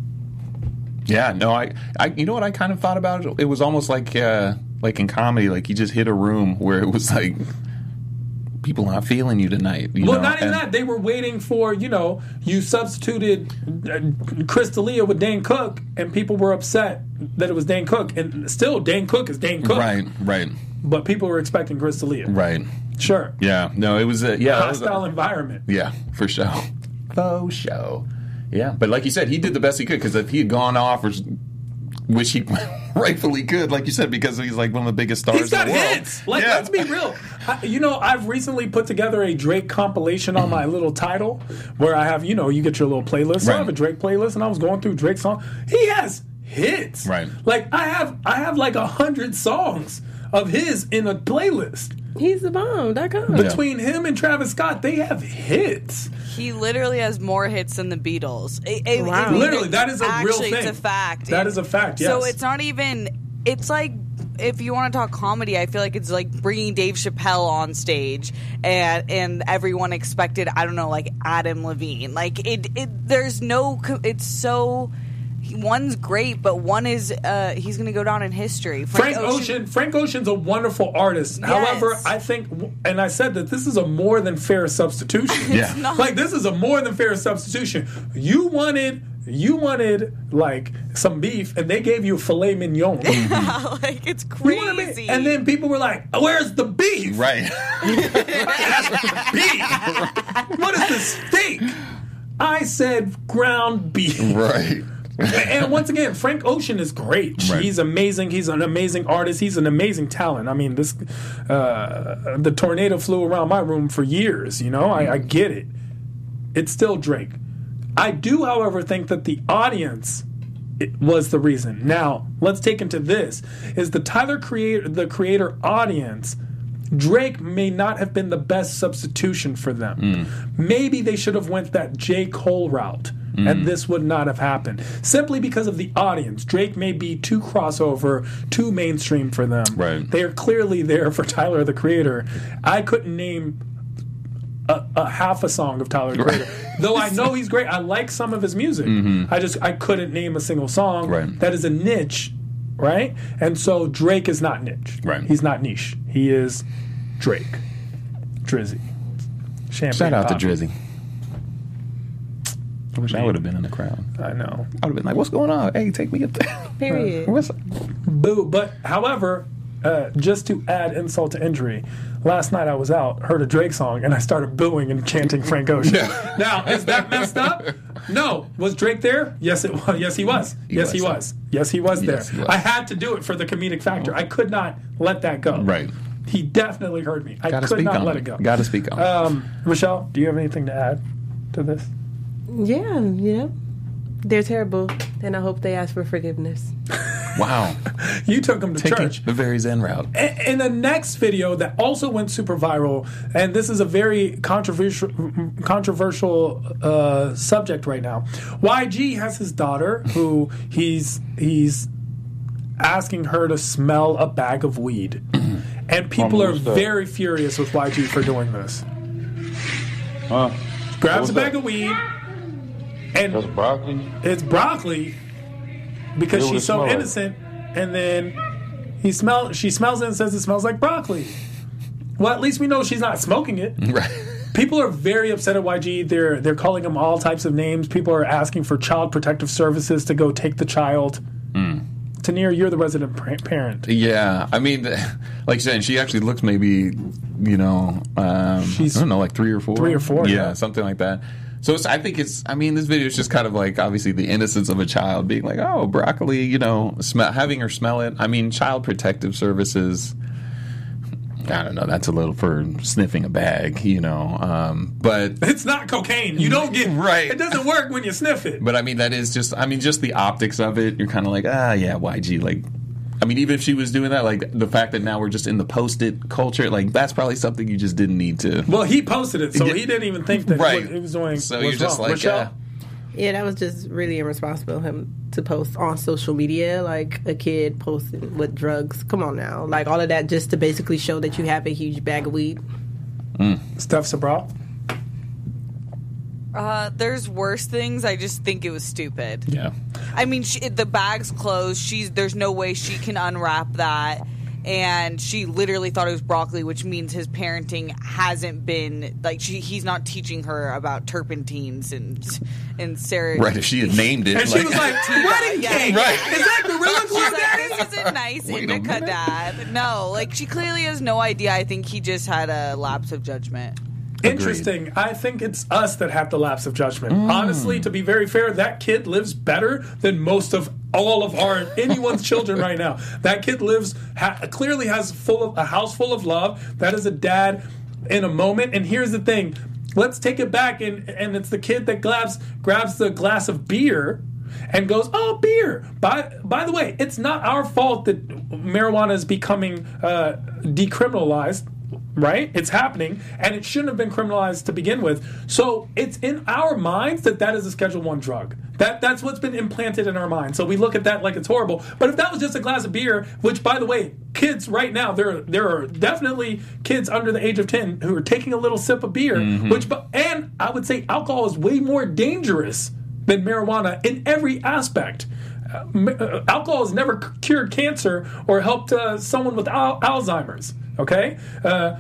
Yeah, no, I, I, you know what I kind of thought about it? It was almost like, uh, like in comedy, like he just hit a room where it was like, people not feeling you tonight. You Well, know? not even And- that. They were waiting for, you know, you substituted uh, Chris D'Elia with Dane Cook, and people were upset that it was Dane Cook. And still, Dane Cook is Dane Cook. Right, right, But people were expecting Chris D'Elia. right. Sure. Yeah, no, it was, uh, yeah. that was a- Hostile environment. Yeah, for show. Faux show. Yeah, but like you said, he did the best he could because if he had gone off, or s- which he rightfully could, like you said, because he's like one of the biggest stars He's got in the world. hits. Like, Yeah. let's be real. I, you know, I've recently put together a Drake compilation on my little title where I have, you know, you get your little playlist. So I Right. have a Drake playlist, and I was going through Drake's song. He has hits. Right. Like I have, I have like a hundred songs of his in a playlist. He's the bomb dot com. Between him and Travis Scott, they have hits. He literally has more hits than the Beatles. It- it- Wow. it- Literally, that is a real actually, thing. It's a fact. That It- is a fact, So yes. it's not even. It's like if you want to talk comedy, I feel like it's like bringing Dave Chappelle on stage, and and everyone expected I don't know like Adam Levine. Like it. it there's no. co- It's so. One's great, but one is uh, he's going to go down in history. Frank Ocean, Frank Ocean's a wonderful artist. Yes. However, I think, and I said that this is a more than fair substitution. Yeah. not. Like this is a more than fair substitution. You wanted, you wanted like some beef, and they gave you filet mignon. like it's You wanted me- crazy. and then people were like, "Where's the beef? Right. Beef? What is the steak?" I said ground beef. right. And once again, Frank Ocean is great. Right. He's amazing. He's an amazing artist. He's an amazing talent. I mean, this uh, the tornado flew around my room for years. You know, I, I get it. It's still Drake. I do, however, think that the audience it was the reason. Now, let's take into this: is the Tyler creator, the creator audience, Drake may not have been the best substitution for them. Mm. Maybe they should have went that J. Cole route, mm. and this would not have happened. Simply because of the audience. Drake may be too crossover, too mainstream for them. Right. They are clearly there for Tyler, the Creator. I couldn't name a, a half a song of Tyler, the Creator. Right. Though I know he's great. I like some of his music. Mm-hmm. I just I couldn't name a single song. Right. That is a niche. Right? And so Drake is not niche. Right. He's not niche. He is Drake. Drizzy. Champagne Shout out Poppy. to Drizzy. I wish I would have been in the crowd. I know. I would have been like, what's going on? Hey, take me up there. Period. Uh, what's Boo. But, however, uh, just to add insult to injury, last night I was out, heard a Drake song, and I started booing and chanting Frank Ocean. Yeah. Now, is that messed up? No. Was Drake there? Yes, it was. Yes, he was. He yes, was. he was. Yes, he was Yes, there. he was. I had to do it for the comedic factor. I could not let that go. Right. He definitely heard me. I Gotta could speak not on let it. it go. Gotta speak on it. Um, Michelle, do you have anything to add to this? Yeah, you know, they're terrible, and I hope they ask for forgiveness. Wow. You took him to Taking church. the very Zen route. In the next video that also went super viral, and this is a very controversial controversial uh, subject right now. Y G has his daughter who he's he's asking her to smell a bag of weed, and people are very furious with Y G for doing this. Huh? Grabs a What was bag that? of weed, and That's broccoli. it's broccoli because What would she's it so smell like? innocent, and then he smell she smells it and says it smells like broccoli. Well, at least we know she's not smoking it. Right. People are very upset at Y G. They're they're calling him all types of names. People are asking for child protective services to go take the child. Mm. Tanir, you're the resident pa- parent. Yeah, I mean, like you said, she actually looks maybe, you know, um, She's I don't know, like three or four, three or four, yeah, yeah. something like that. So it's, I think it's, I mean, this video is just kind of like obviously the innocence of a child being like, oh, broccoli, you know, smell, having her smell it. I mean, child protective services. I don't know. That's a little for sniffing a bag, you know. Um, but It's not cocaine. You don't get Right. It doesn't work when you sniff it. But I mean, that is just, I mean, just the optics of it. You're kind of like, ah, yeah, Y G. Like, I mean, even if she was doing that, like the fact that now we're just in the post-it culture, like that's probably something you just didn't need to. Well, he posted it, so Yeah. he didn't even think that Right. what he was doing So was you're just wrong. like, Michelle? yeah. Yeah, that was just really irresponsible of him to post on social media, like a kid posting with drugs. Come on now. Like all of that just to basically show that you have a huge bag of weed. Steph Sabral. Uh, there's worse things. I just think it was stupid. Yeah. I mean, she, the bag's closed. She's there's no way she can unwrap that, and she literally thought it was broccoli, which means his parenting hasn't been like she. He's not teaching her about turpentines and and Sarah. Right. If she had named it, And she was like, wedding Yeah, cake. yeah. Right. Is that Gorilla She's Glue like, Daddy? this isn't nice Wait a indica, minute. Dad. No, like she clearly has no idea. I think he just had a lapse of judgment. Interesting. I think it's us that have the lapse of judgment. Mm. Honestly, to be very fair, that kid lives better than most of all of our anyone's children right now. That kid lives ha- clearly has full of a house full of love. That is a dad in a moment. And here's the thing: let's take it back, and and it's the kid that grabs grabs the glass of beer and goes, "Oh, beer." By by the way, it's not our fault that marijuana is becoming uh, decriminalized. Right? It's happening, and it shouldn't have been criminalized to begin with. So it's in our minds that that is a Schedule One drug. That that's what's been implanted in our minds. So we look at that like it's horrible. But if that was just a glass of beer, which by the way, kids right now, there there are definitely kids under the age of ten who are taking a little sip of beer. Mm-hmm. Which, and I would say alcohol is way more dangerous than marijuana in every aspect. Uh, ma- uh, alcohol has never c- cured cancer or helped uh, someone with al- Alzheimer's. Okay, uh,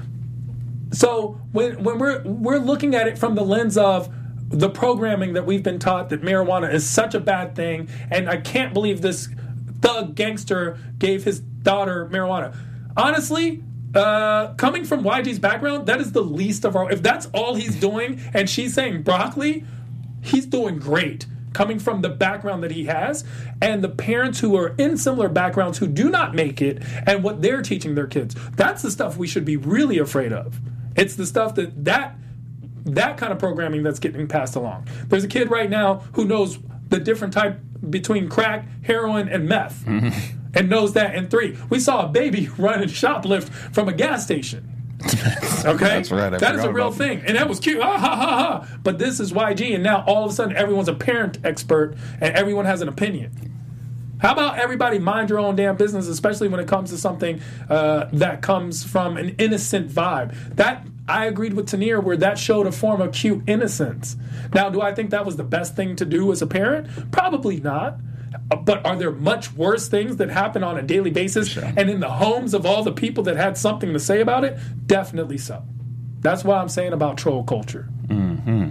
so when when we're we're looking at it from the lens of the programming that we've been taught that marijuana is such a bad thing, and I can't believe this thug gangster gave his daughter marijuana. Honestly, uh, coming from Y G's background, that is the least of our. If that's all he's doing, and she's saying broccoli, he's doing great. Coming from the background that he has, and the parents who are in similar backgrounds who do not make it, and what they're teaching their kids. That's the stuff we should be really afraid of. It's the stuff that that that kind of programming that's getting passed along. There's a kid right now who knows the different type between crack, heroin, and meth, and knows that in three. We saw a baby run and shoplift from a gas station. Okay, That's right. I that is forgot a real about thing, and that was cute. Ah, ha, ha, ha. But this is Y G, and now all of a sudden everyone's a parent expert, and everyone has an opinion. How about everybody mind your own damn business, especially when it comes to something uh, that comes from an innocent vibe? That I agreed with Tanir, where that showed a form of cute innocence. Now, do I think that was the best thing to do as a parent? Probably not. But are there much worse things that happen on a daily basis Sure. and in the homes of all the people that had something to say about it? Definitely so. That's what I'm saying about troll culture. Mm-hmm.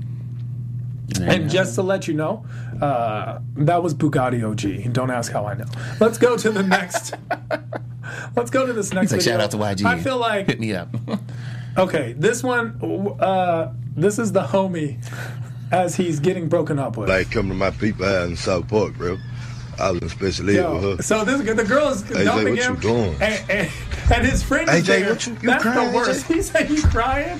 And just to let you know, uh, that was Bugatti O G. Don't ask how I know. Let's go to the next. Let's go to this next Like, video. shout out to Y G. I feel like Hit me up. okay, this one. Uh, this is the homie as he's getting broken up with. Like, come to my people house in South Park, bro. I was in special ed Yo, with her. so this the girl is A J, dumping what him, you doing? And, and, and his friend is A J, there. what you- you That's crying, the worst. A J? He said you crying.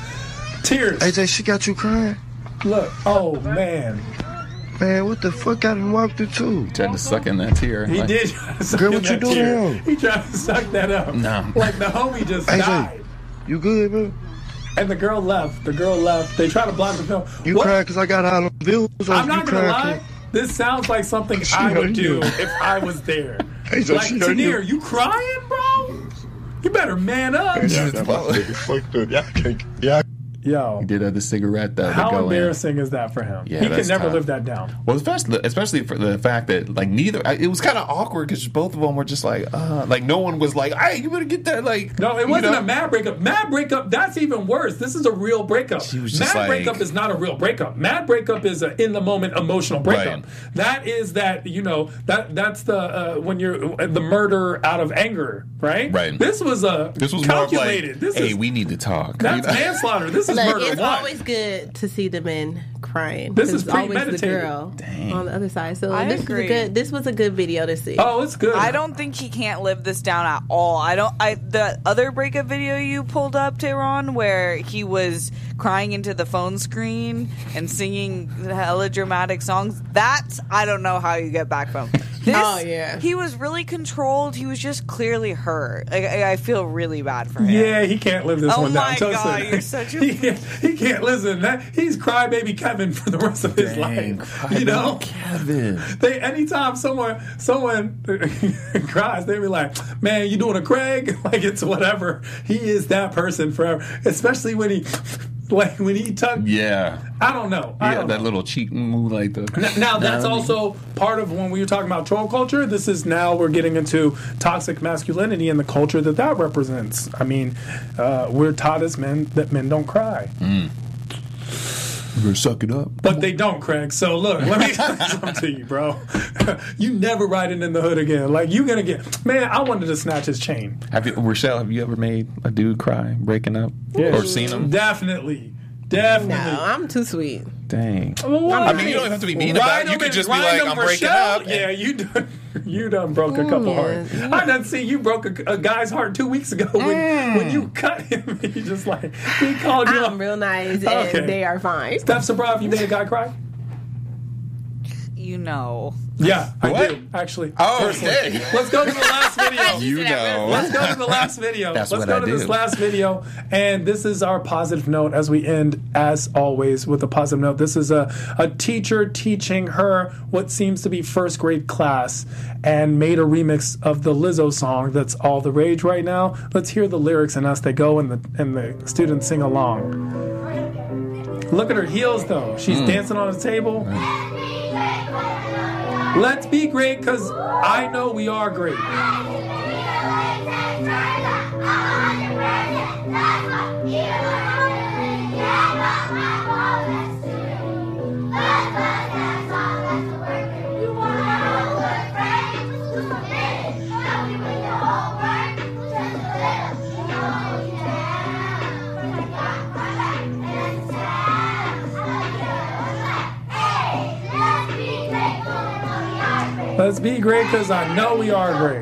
Tears. A J, she got you crying? Look. Oh man. Man, what the fuck I done walked through too? Tried to suck in that tear. He Like, did try to suck Girl, in what you that doing tear. now? He tried to suck that up. No. Like the homie just A J, died. you good, bro? And the girl left. The girl left. They tried to block the film. You What? crying because I got out on views? or I'm you not gonna crying lie. This sounds like something She I would heard do you. if I was there. Hey, so Like she heard Tanir, you. you crying, bro? You better man up. Cause y'all got my nigga fucked up. Y'all can't, y'all Yo, He did have the cigarette though. to how go in. embarrassing is that for him? Yeah, he can that's never tough. live that down. Well, especially especially for the fact that like neither, I, it was kind of awkward because both of them were just like, uh, like no one was like, "Hey, you better get that." Like, No, it you wasn't know? a mad breakup. Mad breakup, that's even worse. This is a real breakup. She was Mad just like- breakup is not a real breakup. Mad breakup is an in the moment emotional breakup. Right. That is that, you know, that that's the uh, when you're the murder out of anger, right? Right. This was a This was calculated. more of like, this "Hey, is we need to talk." that's You know? manslaughter. This is Look, murder it's one. always good to see the men crying. This is It's always the premeditated. girl Dang. on the other side. So I this agree. was a good. This was a good video to see. Oh, it's good. I don't think he can't live this down at all. I don't. I the other breakup video you pulled up, Tehran, where he was crying into the phone screen and singing hella dramatic songs. That I don't know how you get back from. This, Oh, yeah. he was really controlled. He was just clearly hurt. Like, I, I feel really bad for him. Yeah, he can't live this Oh one down. my Toast God, it. you're such a- he, can't, he can't listen. That, he's crybaby Kevin for the rest of his Dang, life. You know, Kevin. they anytime someone someone cries, they be like, "Man, you doing a Craig?" Like it's whatever. He is that person forever. Especially when he like when he tuck. Yeah, I don't know. I yeah, don't that know. little cheating move, like the. N- Now that's also part of when we were talking about troll culture. This is now we're getting into toxic masculinity and the culture that that represents. I mean, uh, we're taught as men that men don't cry, You better suck it up. but they don't, Craig. So look, let me explain something to you, bro. You never riding in the hood again. Like you gonna get man. I wanted to snatch his chain. Have you, Rochelle? Have you ever made a dude cry breaking up, Yeah. or seen him? Definitely, no, definitely. I'm too sweet. Dang. Well, I mean, you don't have to be mean about it. You could just be like, "I'm breaking up." and- Yeah, you done, you done broke a couple Mm, hearts. I done see you broke a, a guy's heart two weeks ago when, Mm. when you cut him. He just like he called you. I'm up. real nice, and Okay. they are fine. Steph Sabrav, you made a guy cry? You know. Yeah, I What? do actually. Oh, personally. dang. Let's go to the last video. You know. Let's go to the last video. That's Let's what go I to do. this last video. And this is our positive note as we end, as always, with a positive note. This is a, a teacher teaching her what seems to be first grade class and made a remix of the Lizzo song that's all the rage right now. Let's hear the lyrics and as they go and the, and the students sing along. Look at her heels, though. She's dancing on the table. Let's be great, because I know we are great. Let's be great, because I know we are great.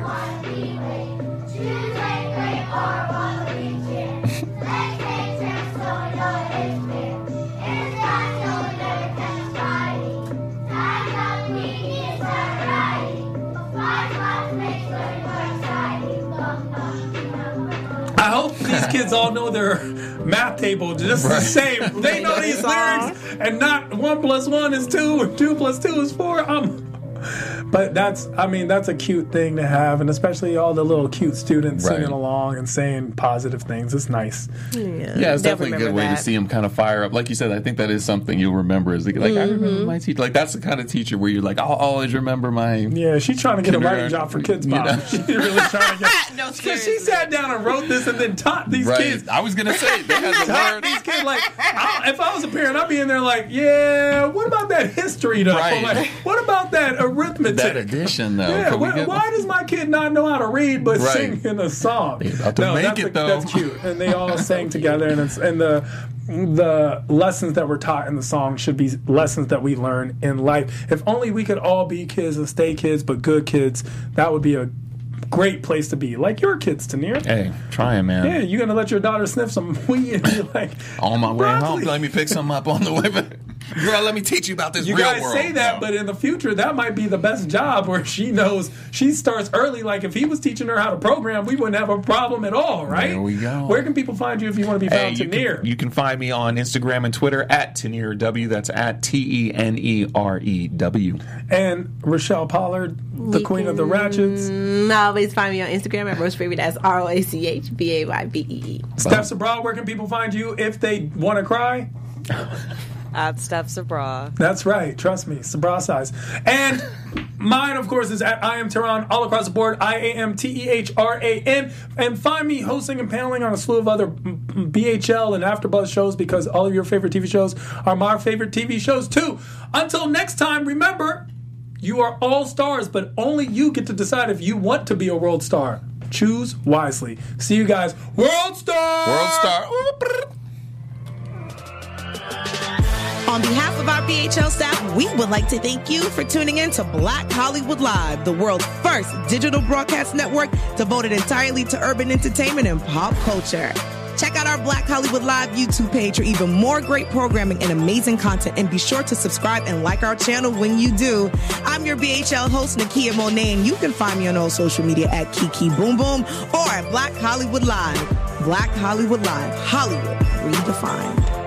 I hope these kids all know their math table just the Right. same. They know these lyrics, and not one plus one is two, or two plus two is four. Um, but that's, I mean, that's a cute thing to have, and especially all the little cute students Right. singing along and saying positive things. It's nice. Yeah, Yeah, it's definitely a good way to see them kind of fire up. Like you said, I think that is something you'll remember. Is like, like I remember my teacher. Like that's the kind of teacher where you're like, I'll always remember my. Yeah, she's trying to get a writing kindergarten, job for Kids you Pop. know? She's really trying to get. No, Because she sat down and wrote this and then taught these Right. kids. I was gonna say they had to Taught learn. these kids like, I, if I was a parent, I'd be in there like, yeah, what about that history though? Right. Like, what about that arithmetic? That addition though. Yeah, Can we why, get- why does my kid not know how to read but Right. sing in a song? They about to make that's it, a- though. That's cute, and they all sang together, and it's and the the lessons that were taught in the song should be lessons that we learn in life. If only we could all be kids and stay kids, but good kids, that would be a great place to be. Like your kids, Tanir. Hey, trying, man. Yeah, you're gonna let your daughter sniff some weed and be like, On my way home, broccoli. let me pick some up on the way back. Girl, let me teach you about this You real guys world. say that, No. but in the future, that might be the best job where she knows she starts early. Like if he was teaching her how to program, we wouldn't have a problem at all, right? There we go. Where can people find you if you want to be Hey, found, you Tanir? can, you can find me on Instagram and Twitter at Tanir W. That's at T E N E R E W. And Rochelle Pollard, the You queen of the ratchets. can always find me on Instagram at Roach Baby. That's R O A C H B A Y B E E. Steph Sabra, where can people find you if they want to cry? At Steph Sabra. That's right. Trust me. Sabra size. And mine, of course, is at I Am Tehran all across the board. I A M T E H R A N. And find me hosting and paneling on a slew of other B H L and AfterBuzz shows because all of your favorite T V shows are my favorite T V shows too. Until next time, remember, you are all stars, but only you get to decide if you want to be a world star. Choose wisely. See you guys. World Star! World Star. On behalf of our B H L staff, we would like to thank you for tuning in to Black Hollywood Live, the world's first digital broadcast network devoted entirely to urban entertainment and pop culture. Check out our Black Hollywood Live YouTube page for even more great programming and amazing content, and be sure to subscribe and like our channel when you do. I'm your B H L host, Nakia Monet, and you can find me on all social media at Kiki Boom Boom or at Black Hollywood Live. Black Hollywood Live, Hollywood redefined.